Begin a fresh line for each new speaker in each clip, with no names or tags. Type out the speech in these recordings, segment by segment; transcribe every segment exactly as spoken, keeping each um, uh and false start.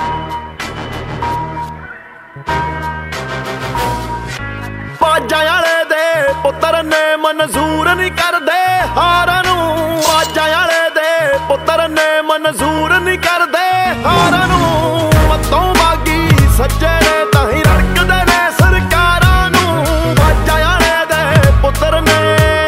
बाजा वाले दे पुत्र ने मंजूर नहीं करदे हारां नूं, बाजा वाले दे पुत्र ने मंजूर नहीं करदे हारां नूं। मत्तों बागी सज्जे ने ताहीं रड़कदे ने सरकारां नूं, बाजा वाले दे पुत्र ने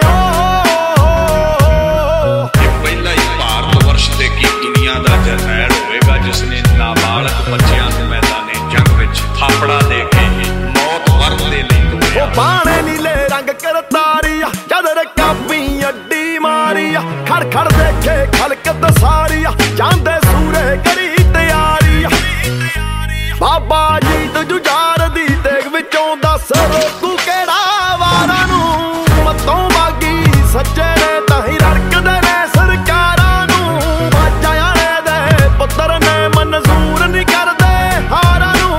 पहला ही भारत वर्ष दे की दुनिया दा जरनैल होएगा जिसने नाबालग बच्चियां नूं मैदाने जंग विच थापड़ा दे के मौत वरत दे लई
ओ बाणे नीले रंग करतारिया जद रकाबी अड्डी मारिया खड़ खड़ देखे खलकत सारिया जांदे सूरे करी तैयारिया। बाबा जीत जुझार दी तेग विचों दस रोकू केड़ा वारां नूं, मत्तों बागी सज्जे ने ताहीं रड़कदे ने सरकारां नूं, बाजा वाले दे पुत्र ने मंजूर नहीं करदे हारां नूं।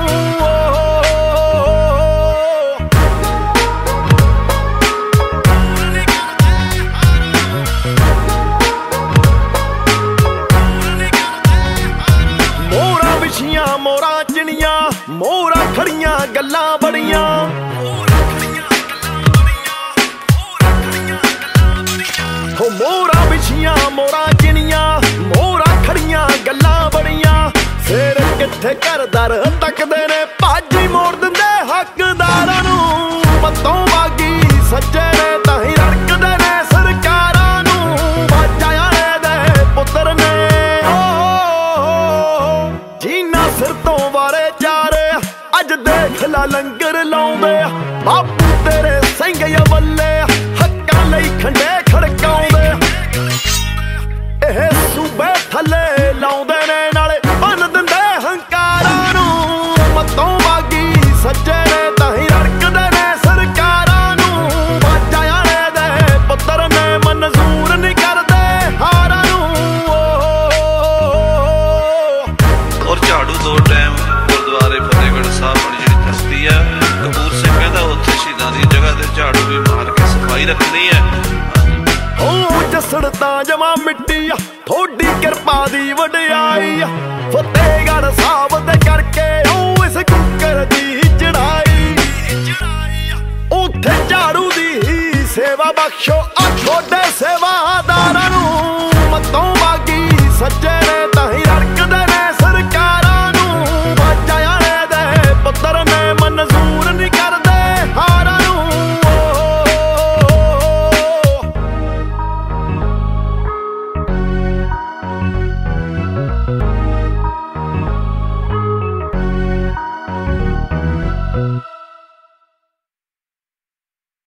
मोरा चिड़ियां मोरा खड़ियां गल्लां बड़ियां, हो मोरा बिछियां मोरा चिड़ियां मोरा खड़ियां गल्लां बड़ियां। फिर किथे घर दर तकदे ने भाजी मोड़ दिंदे हकदारां नूं, मत्तों बागी सज्जे ने ताहीं रड़कदे ने सरकारां नूं, बाजा वाले दे पुत्र ने जीना सिर तो वारे चारे अज देख ला लंगर लाउंदे बापू तेरे सिंह अवल्ले हक्कां लई खंडे खड़काउंदे। एह सूबे थल्ले लाउंदे ने नाले बन दिंदे हंकारां नूं, मत्तों बागी सज्जे ने ताहीं रड़कदे ने सरकारां नूं, बाजा वाले दे पुत्र ने मंजूर नहीं करदे हारां नूं।
और झाड़ू दो टाइम गुरुद्वारे फतेहगढ़ साहब वाली जिहड़ी धरती है कपूर सिंह कहंदा उत्थे शहीदां दी जगह ते झाड़ू भी मार के सफाई रखनी है।
ओ जसड़ तां जमा मिट्टी आ थोड़ी किरपा दी वडियाई आ, फतेहगढ़ साहब दे करके ओ इस कुकर दी चढ़ाई, उत्थे झाड़ू दी सेवा बख्शो आ छोड़े सेवादार